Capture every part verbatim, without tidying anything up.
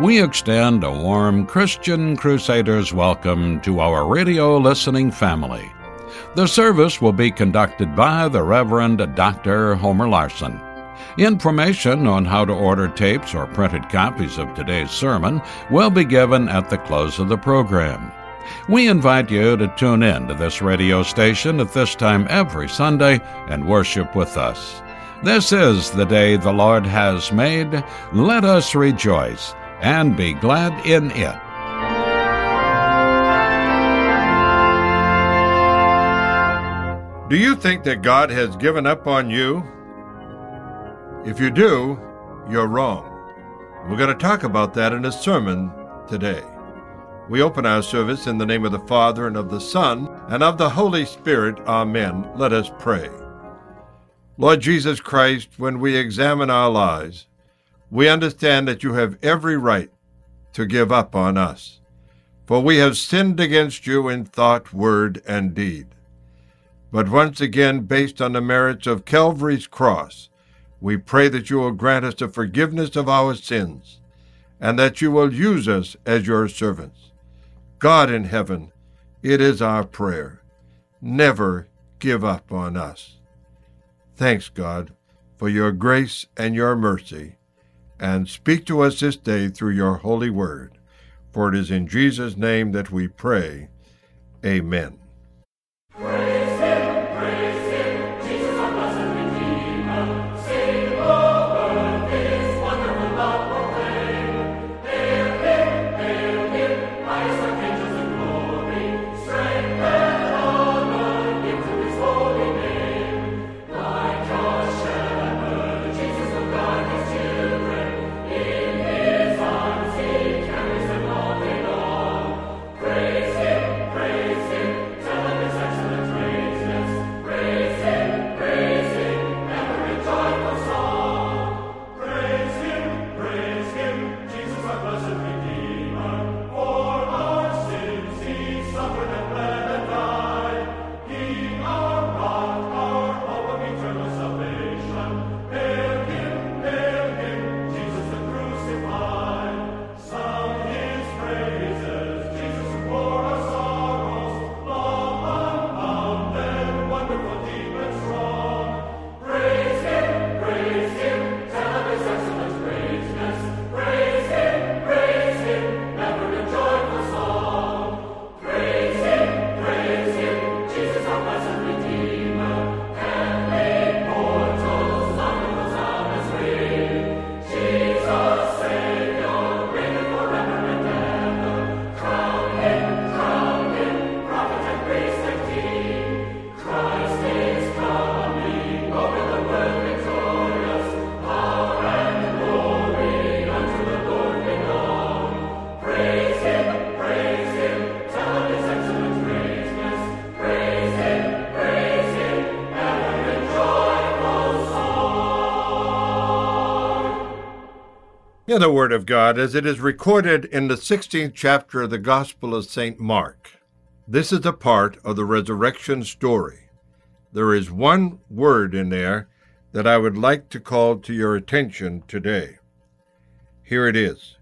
We extend a warm Christian Crusaders welcome to our radio listening family. The service will be conducted by the Reverend Doctor Homer Larson. Information on how to order tapes or printed copies of today's sermon will be given at the close of the program. We invite you to tune in to this radio station at this time every Sunday and worship with us. This is the day the Lord has made. Let us rejoice and be glad in it. Do you think that God has given up on you? If you do, you're wrong. We're going to talk about that in a sermon today. We open our service in the name of the Father, and of the Son, and of the Holy Spirit. Amen. Let us pray. Lord Jesus Christ, when we examine our lives, we understand that you have every right to give up on us, for we have sinned against you in thought, word, and deed. But once again, based on the merits of Calvary's cross, we pray that you will grant us the forgiveness of our sins, and that you will use us as your servants. God in heaven, it is our prayer. Never give up on us. Thanks, God, for your grace and your mercy, and speak to us this day through your holy word. For it is in Jesus' name that we pray. Amen. In the Word of God, as it is recorded in the sixteenth chapter of the Gospel of Saint Mark, this is a part of the resurrection story. There is one word in there that I would like to call to your attention today. Here it is.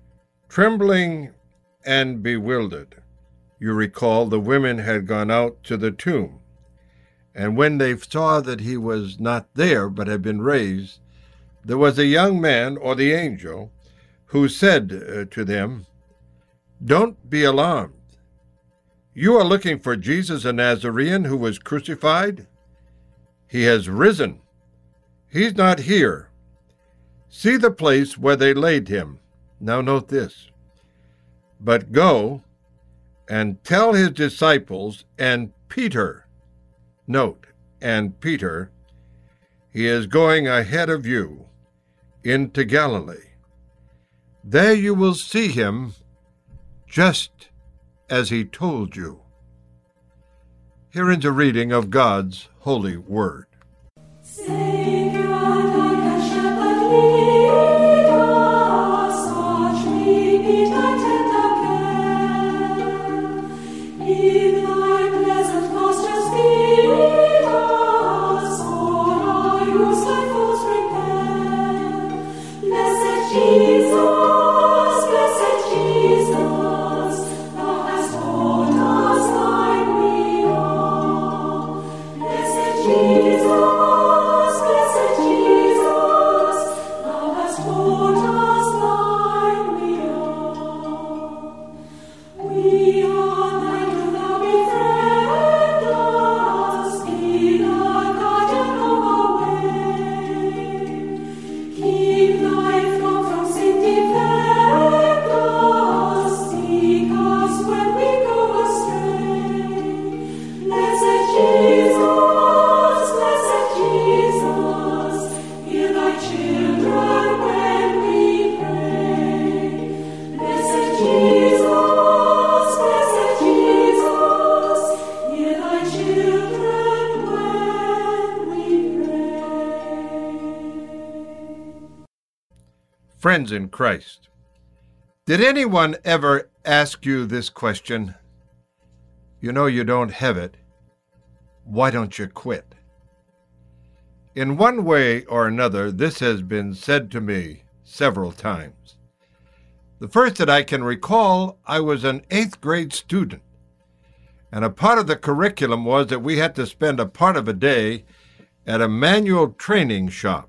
Trembling and bewildered. You recall the women had gone out to the tomb, and when they saw that he was not there but had been raised, there was a young man, or the angel, who said uh, to them, "Don't be alarmed. You are looking for Jesus, a Nazarene, who was crucified. He has risen. He's not here. See the place where they laid him." Now note this. "But go and tell his disciples and Peter," note, "and Peter, he is going ahead of you into Galilee. There you will see him just as he told you." Here is a reading of God's holy word. Jesus, Friends in Christ, did anyone ever ask you this question? You know you don't have it. Why don't you quit? In one way or another, this has been said to me several times. The first that I can recall, I was an eighth grade student, and a part of the curriculum was that we had to spend a part of a day at a manual training shop.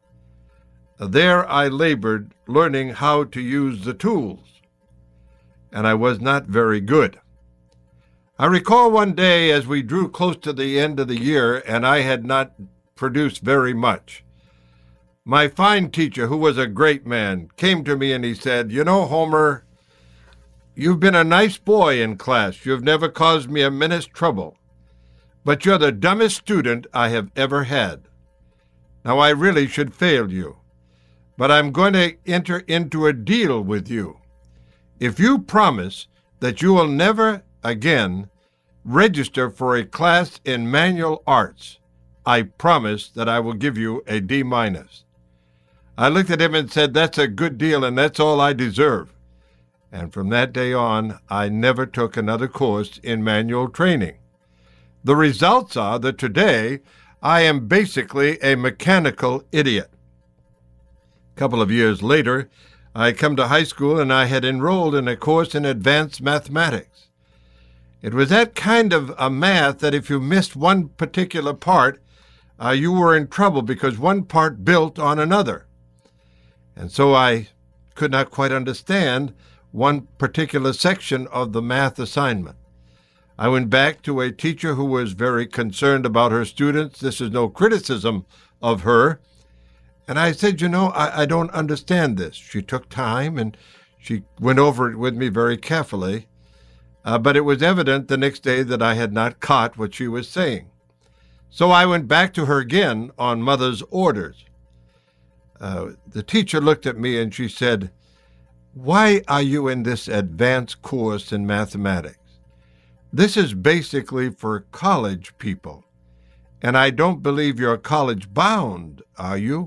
There I labored learning how to use the tools, and I was not very good. I recall one day as we drew close to the end of the year and I had not produced very much. My fine teacher, who was a great man, came to me and he said, "You know, Homer, you've been a nice boy in class. You've never caused me a minute's trouble, but you're the dumbest student I have ever had. Now I really should fail you, but I'm going to enter into a deal with you. If you promise that you will never again register for a class in manual arts, I promise that I will give you a D minus." I looked at him and said, "That's a good deal, and that's all I deserve." And from that day on, I never took another course in manual training. The results are that today I am basically a mechanical idiot. A couple of years later, I come to high school and I had enrolled in a course in advanced mathematics. It was that kind of a math that if you missed one particular part, uh, you were in trouble because one part built on another. And so I could not quite understand one particular section of the math assignment. I went back to a teacher who was very concerned about her students. This is no criticism of her. And I said, "You know, I, I don't understand this." She took time and she went over it with me very carefully. Uh, but it was evident the next day that I had not caught what she was saying. So I went back to her again on Mother's orders. Uh, the teacher looked at me and she said, "Why are you in this advanced course in mathematics? This is basically for college people, and I don't believe you're college-bound, are you?"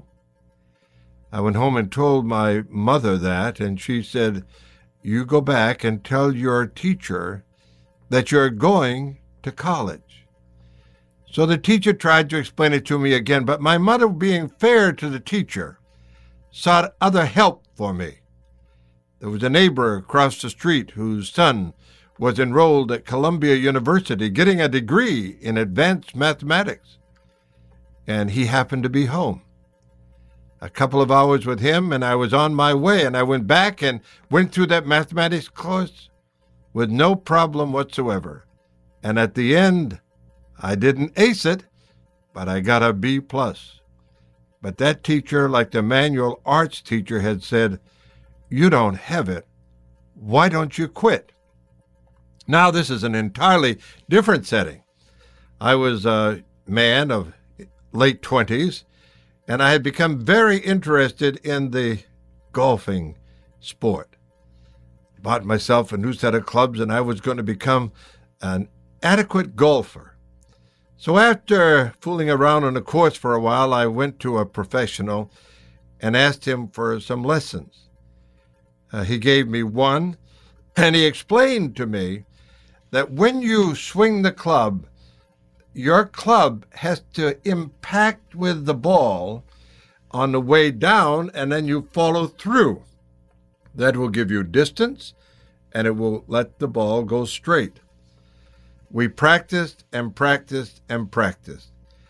I went home and told my mother that, and she said, "You go back and tell your teacher that you're going to college." So the teacher tried to explain it to me again, but my mother, being fair to the teacher, sought other help for me. There was a neighbor across the street whose son was enrolled at Columbia University getting a degree in advanced mathematics, and he happened to be home. A couple of hours with him, and I was on my way, and I went back and went through that mathematics course with no problem whatsoever. And at the end, I didn't ace it, but I got a B plus. But that teacher, like the manual arts teacher, had said, "You don't have it. Why don't you quit?" Now this is an entirely different setting. I was a man of late twenties, and I had become very interested in the golfing sport. Bought myself a new set of clubs, and I was going to become an adequate golfer. So after fooling around on the course for a while, I went to a professional and asked him for some lessons. Uh, he gave me one, and he explained to me that when you swing the club, your club has to impact with the ball on the way down, and then you follow through. That will give you distance, and it will let the ball go straight. We practiced and practiced and practiced.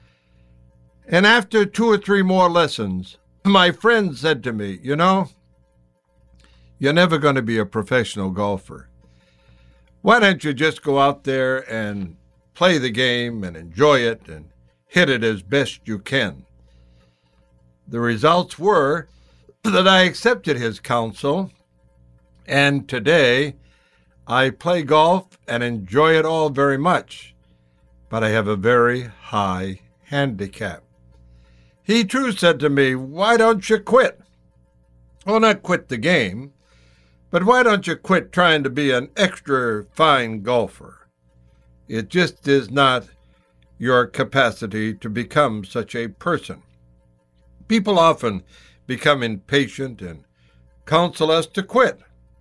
And after two or three more lessons, my friend said to me, "You know, you're never going to be a professional golfer. Why don't you just go out there and play the game and enjoy it and hit it as best you can?" The results were that I accepted his counsel, and today I play golf and enjoy it all very much, but I have a very high handicap. He too said to me, "Why don't you quit?" Well, not quit the game, but why don't you quit trying to be an extra fine golfer? It just is not your capacity to become such a person. People often become impatient and counsel us to quit.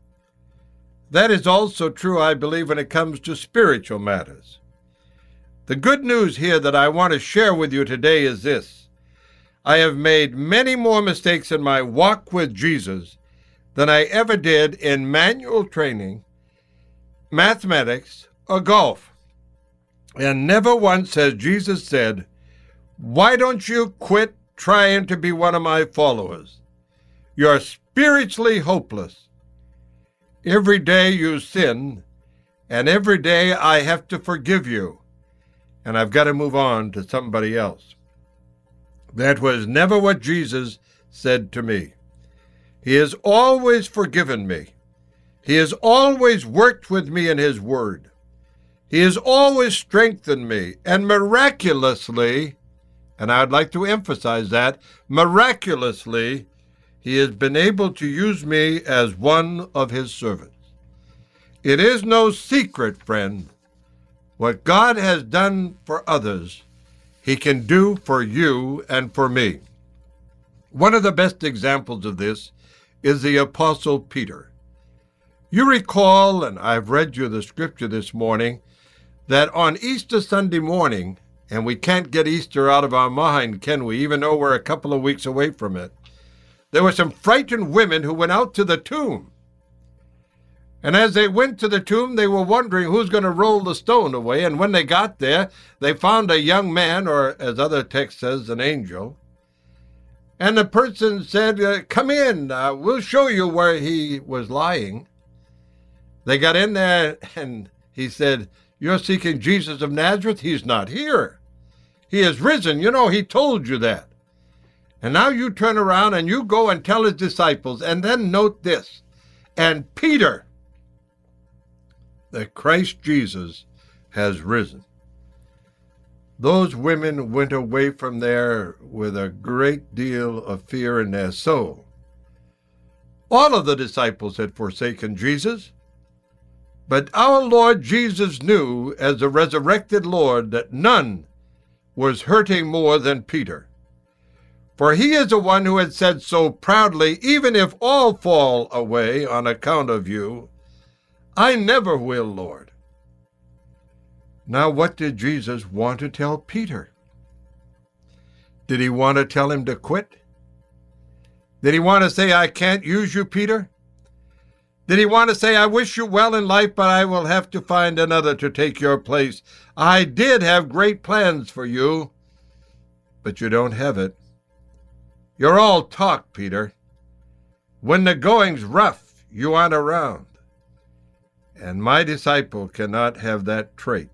That is also true, I believe, when it comes to spiritual matters. The good news here that I want to share with you today is this. I have made many more mistakes in my walk with Jesus than I ever did in manual training, mathematics, or golf. And never once has Jesus said, "Why don't you quit trying to be one of my followers? You're spiritually hopeless. Every day you sin, and every day I have to forgive you, and I've got to move on to somebody else." That was never what Jesus said to me. He has always forgiven me. He has always worked with me in His Word. He has always strengthened me, and miraculously, and I'd like to emphasize that, miraculously, He has been able to use me as one of His servants. It is no secret, friend, what God has done for others, He can do for you and for me. One of the best examples of this is the Apostle Peter. You recall, and I've read you the scripture this morning, that on Easter Sunday morning, and we can't get Easter out of our mind, can we, even though we're a couple of weeks away from it, there were some frightened women who went out to the tomb. And as they went to the tomb, they were wondering who's going to roll the stone away. And when they got there, they found a young man, or as other text says, an angel. And the person said, uh, come in, uh, we'll show you where he was lying. They got in there, and he said, "You're seeking Jesus of Nazareth? He's not here. He is risen. You know, He told you that. And now you turn around and you go and tell His disciples." And then note this, "And Peter, that Christ Jesus has risen." Those women went away from there with a great deal of fear in their soul. All of the disciples had forsaken Jesus, but our Lord Jesus knew, as the resurrected Lord, that none was hurting more than Peter. For He is the one who had said so proudly, "Even if all fall away on account of you, I never will, Lord." Now, what did Jesus want to tell Peter? Did He want to tell him to quit? Did He want to say, "I can't use you, Peter"? Did He want to say, "I wish you well in life, but I will have to find another to take your place. I did have great plans for you, but you don't have it. You're all talk, Peter. When the going's rough, you aren't around. And my disciple cannot have that trait."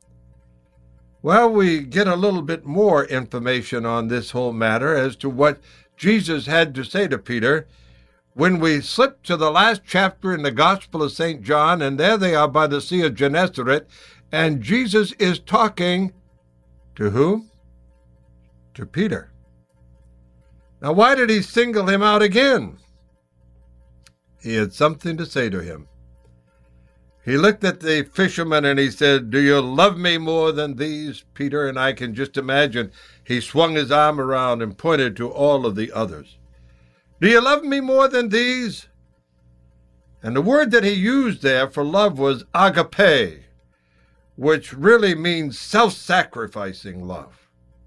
Well, we get a little bit more information on this whole matter as to what Jesus had to say to Peter when we slip to the last chapter in the Gospel of Saint John, and there they are by the Sea of Gennesaret, and Jesus is talking to whom? To Peter. Now, why did He single him out again? He had something to say to him. He looked at the fisherman and he said, "Do you love me more than these, Peter?" And I can just imagine he swung his arm around and pointed to all of the others. "Do you love me more than these?" And the word that he used there for love was agape, which really means self-sacrificing love.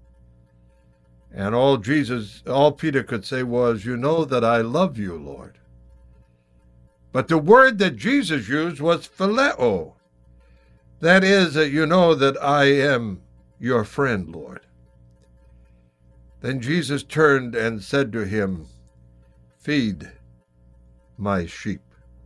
And all Jesus, all Peter could say was, "You know that I love you, Lord." But the word that Jesus used was phileo. That is, that you know that I am your friend, Lord. Then Jesus turned and said to him, "Feed my sheep.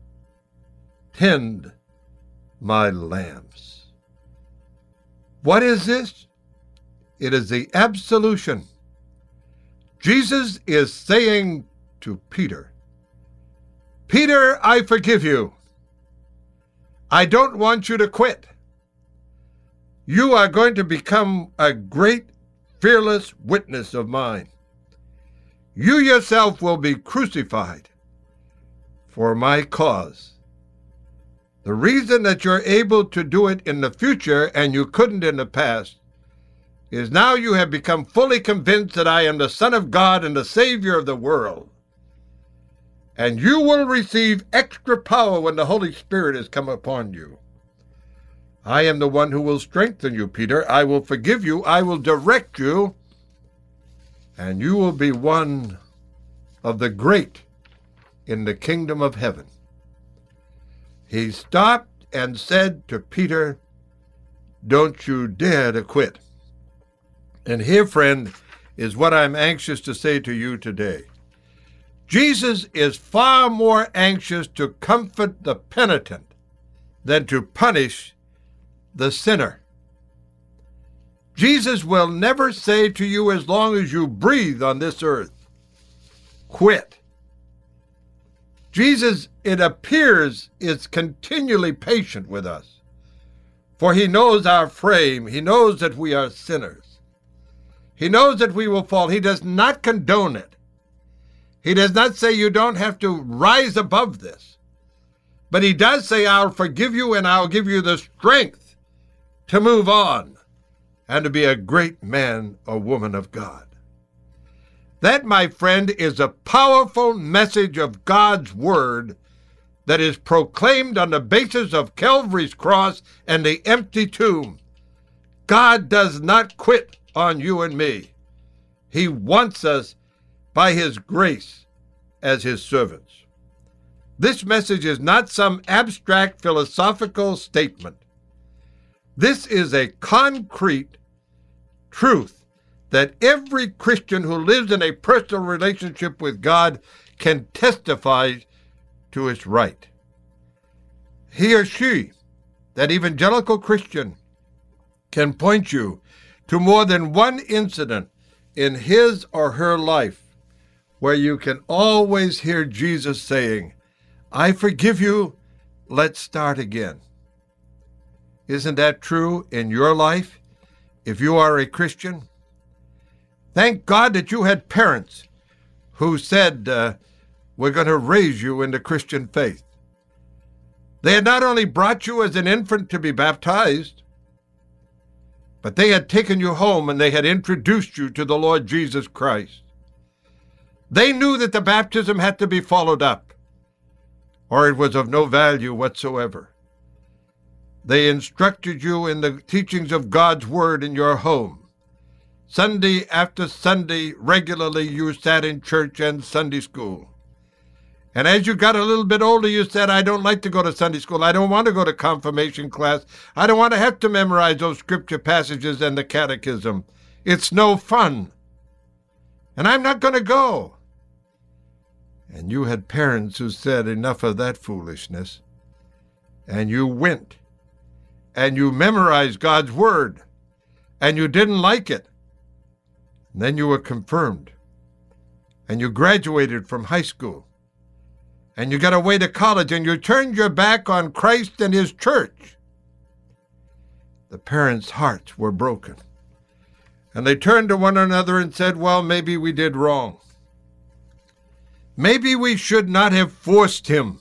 Tend my lambs." What is this? It is the absolution. Jesus is saying to Peter, "Peter, I forgive you. I don't want you to quit. You are going to become a great, fearless witness of mine. You yourself will be crucified for my cause. The reason that you're able to do it in the future and you couldn't in the past is now you have become fully convinced that I am the Son of God and the Savior of the world. and you will receive extra power when the Holy Spirit has come upon you. I am the one who will strengthen you, Peter. I will forgive you. I will direct you. And you will be one of the great in the kingdom of heaven. He stopped and said to Peter, don't you dare to quit. And here, friend, is what I'm anxious to say to you today. Jesus is far more anxious to comfort the penitent than to punish the sinner. Jesus will never say to you, as long as you breathe on this earth, quit. Jesus, it appears, is continually patient with us, for he knows our frame. He knows that we are sinners. He knows that we will fall. He does not condone it. He does not say you don't have to rise above this. But he does say, I'll forgive you and I'll give you the strength to move on and to be a great man or woman of God. That, my friend, is a powerful message of God's word that is proclaimed on the basis of Calvary's cross and the empty tomb. God does not quit on you and me. He wants us by his grace as his servants. This message is not some abstract philosophical statement. This is a concrete truth that every Christian who lives in a personal relationship with God can testify to its right. He or she, that evangelical Christian, can point you to more than one incident in his or her life where you can always hear Jesus saying, I forgive you, let's start again. Isn't that true in your life if you are a Christian? Thank God that you had parents who said, uh, we're going to raise you in the Christian faith. They had not only brought you as an infant to be baptized, but they had taken you home and they had introduced you to the Lord Jesus Christ. They knew that the baptism had to be followed up, or it was of no value whatsoever. They instructed you in the teachings of God's word in your home. Sunday after Sunday, regularly you sat in church and Sunday school. And as you got a little bit older, you said, I don't like to go to Sunday school. I don't want to go to confirmation class. I don't want to have to memorize those scripture passages and the catechism. It's no fun. And I'm not going to go. And you had parents who said, enough of that foolishness. And you went. And you memorized God's word. And you didn't like it. And then you were confirmed. And you graduated from high school. And you got away to college. And you turned your back on Christ and his church. The parents' hearts were broken. And they turned to one another and said, well, maybe we did wrong. Maybe we should not have forced him.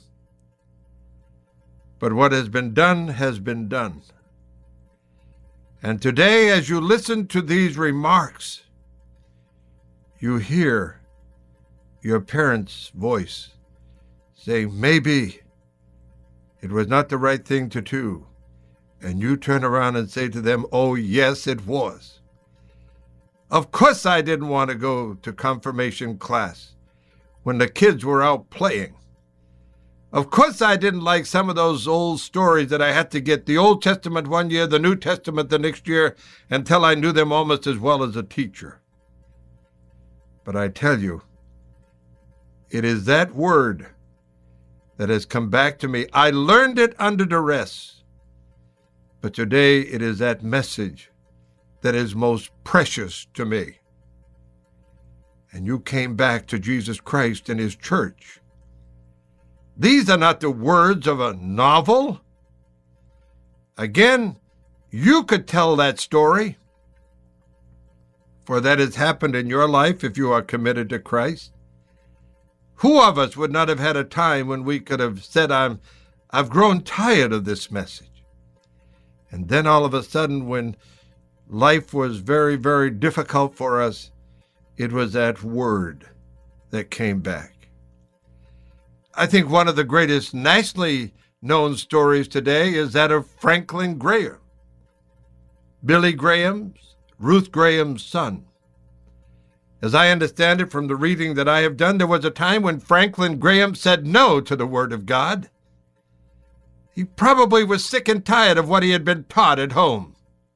But what has been done has been done. And today, as you listen to these remarks, you hear your parents' voice saying, maybe it was not the right thing to do. And you turn around and say to them, oh, yes, it was. Of course I didn't want to go to confirmation class when the kids were out playing. Of course I didn't like some of those old stories that I had to get the Old Testament one year, the New Testament the next year, until I knew them almost as well as a teacher. But I tell you, it is that word that has come back to me. I learned it under duress, but today it is that message that is most precious to me. And you came back to Jesus Christ and his church. These are not the words of a novel. Again, you could tell that story, for that has happened in your life if you are committed to Christ. Who of us would not have had a time when we could have said, I'm, I've grown tired of this message? And then all of a sudden, when life was very, very difficult for us, it was that word that came back. I think one of the greatest nationally known stories today is that of Franklin Graham, Billy Graham's, Ruth Graham's son. As I understand it from the reading that I have done, there was a time when Franklin Graham said no to the Word of God. He probably was sick and tired of what he had been taught at home.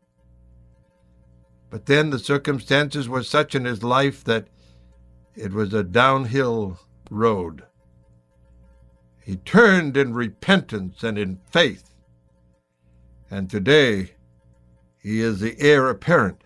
But then the circumstances were such in his life that it was a downhill road. He turned in repentance and in faith, and today he is the heir apparent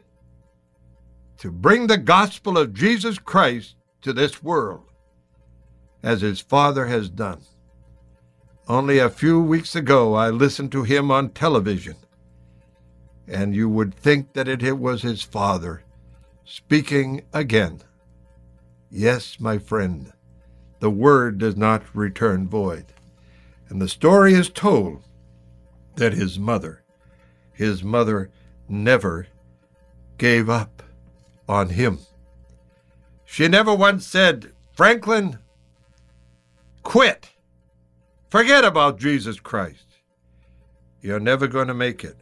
to bring the gospel of Jesus Christ to this world, as his father has done. Only a few weeks ago I listened to him on television, and you would think that it was his father speaking again. Yes, my friend, the word does not return void. And the story is told that his mother, his mother never gave up on him. She never once said, Franklin, quit. Forget about Jesus Christ. You're never going to make it.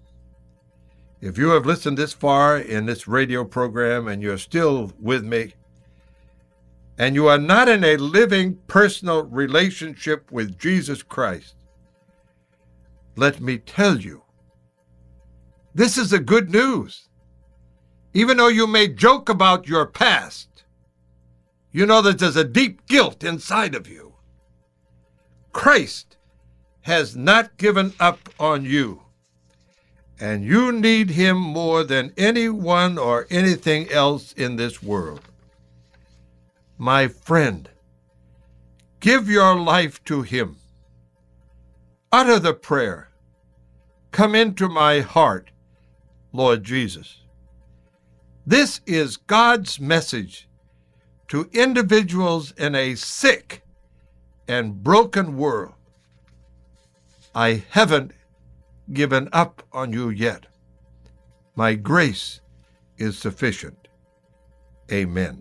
If you have listened this far in this radio program and you're still with me, and you are not in a living personal relationship with Jesus Christ, let me tell you, this is the good news. Even though you may joke about your past, you know that there's a deep guilt inside of you. Christ has not given up on you, and you need him more than anyone or anything else in this world. My friend, give your life to him. Utter the prayer, come into my heart, Lord Jesus. This is God's message to individuals in a sick and broken world. I haven't given up on you yet. My grace is sufficient. Amen.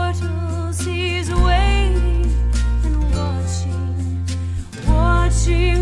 She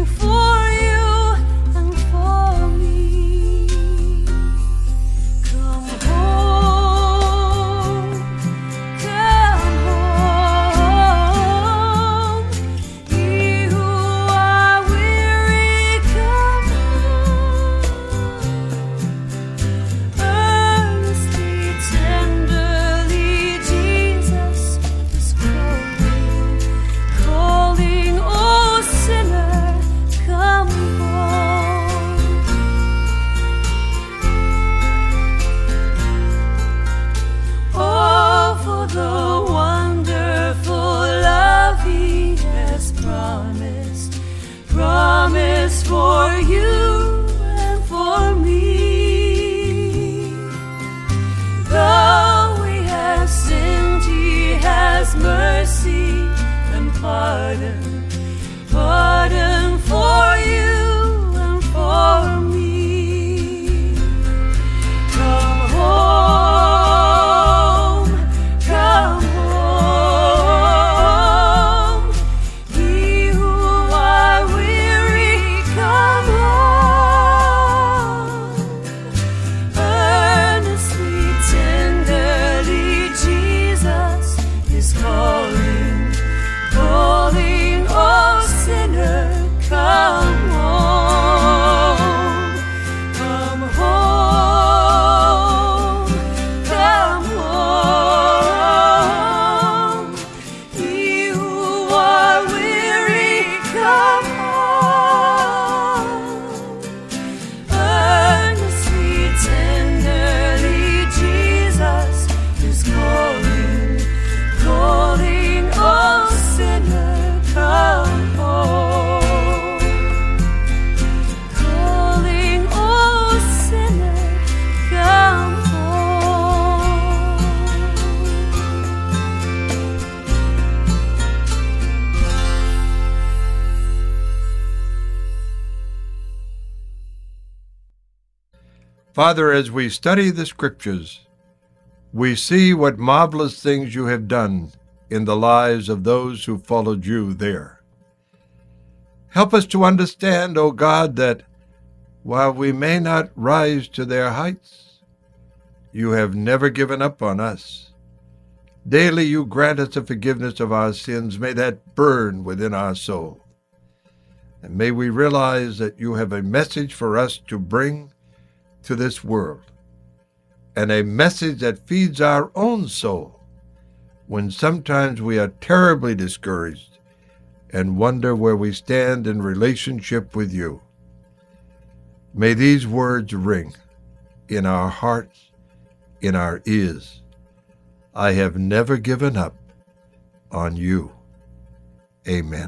Father, as we study the Scriptures, we see what marvelous things you have done in the lives of those who followed you there. Help us to understand, O God, that while we may not rise to their heights, you have never given up on us. Daily you grant us the forgiveness of our sins. May that burn within our soul. And may we realize that you have a message for us to bring to this world, and a message that feeds our own soul when sometimes we are terribly discouraged and wonder where we stand in relationship with you. May these words ring in our hearts, in our ears. I have never given up on you. Amen.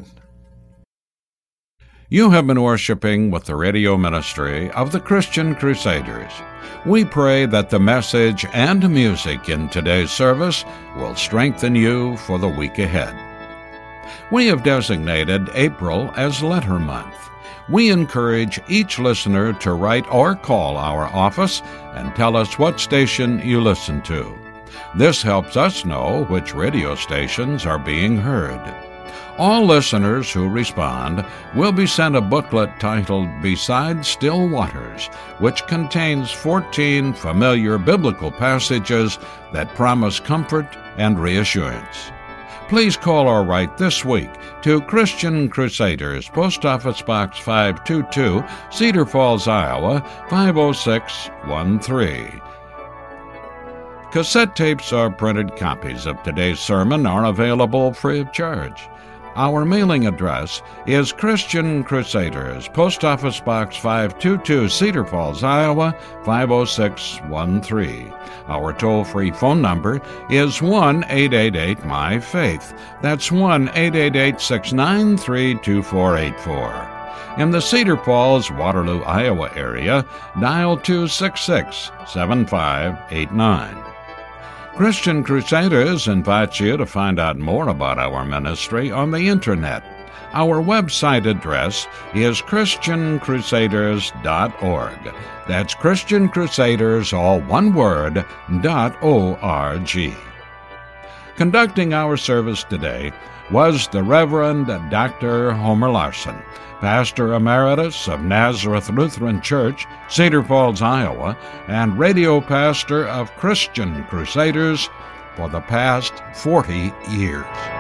You have been worshiping with the radio ministry of the Christian Crusaders. We pray that the message and music in today's service will strengthen you for the week ahead. We have designated April as Letter Month. We encourage each listener to write or call our office and tell us what station you listen to. This helps us know which radio stations are being heard. All listeners who respond will be sent a booklet titled Beside Still Waters, which contains fourteen familiar biblical passages that promise comfort and reassurance. Please call or write this week to Christian Crusaders, Post Office Box five two two, Cedar Falls, Iowa, five oh six one three. Cassette tapes or printed copies of today's sermon are available free of charge. Our mailing address is Christian Crusaders, Post Office Box five two two, Cedar Falls, Iowa, five oh six one three. Our toll-free phone number is one eight eight eight M Y Faith. That's one eight eight eight, six nine three, two four eight four. In the Cedar Falls, Waterloo, Iowa area, dial two six six, seven five eight nine. Christian Crusaders invites you to find out more about our ministry on the Internet. Our website address is Christian Crusaders dot org. That's Christian Crusaders, all one word, dot O R G. Conducting our service today was the Reverend Doctor Homer Larson, Pastor Emeritus of Nazareth Lutheran Church, Cedar Falls, Iowa, and radio pastor of Christian Crusaders for the past forty years.